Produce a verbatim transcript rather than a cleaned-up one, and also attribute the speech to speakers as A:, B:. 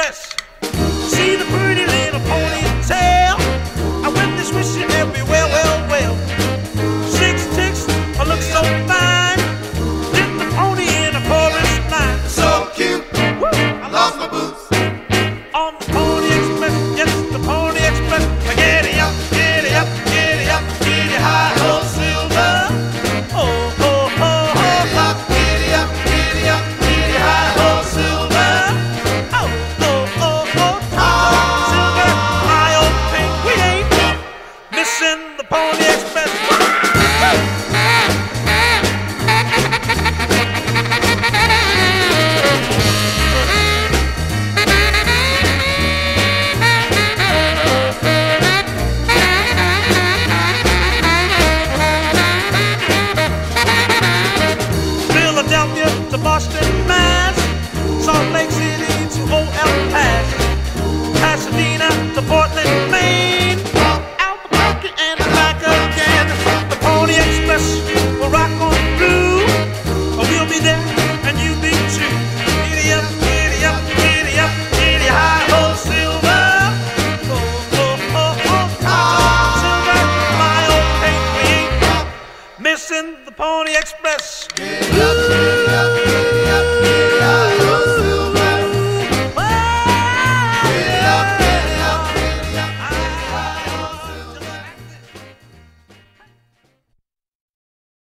A: Express. See the pretty little ponytail. I went this wishing everywhere, well, well. Six ticks, I look so fine. Did the pony in a chorus line.
B: So cute,
A: Woo!
B: I lost my boots.
A: On the Pony Express, yes, the Pony Express. Giddy up, giddy up, giddy up, giddy high, ho, silver. Oh, oh, oh, oh.
B: Giddy up, giddy up, giddy up, giddy high, ho, silver.
A: Oh, oh, oh, oh, silver, my old pink, we ain't missing the Pony Express. Philadelphia to Boston, Mass. Salt Lake City to O L Pass. Pasadena to Portland, Maine. Albuquerque and back again. The Pony Express will rock on through. We'll be there and you'll be too. Giddy up, giddy up, giddy up, giddy high, ho, silver. Oh, oh, oh, oh, silver, my old paint, we ain't missing the Pony Express.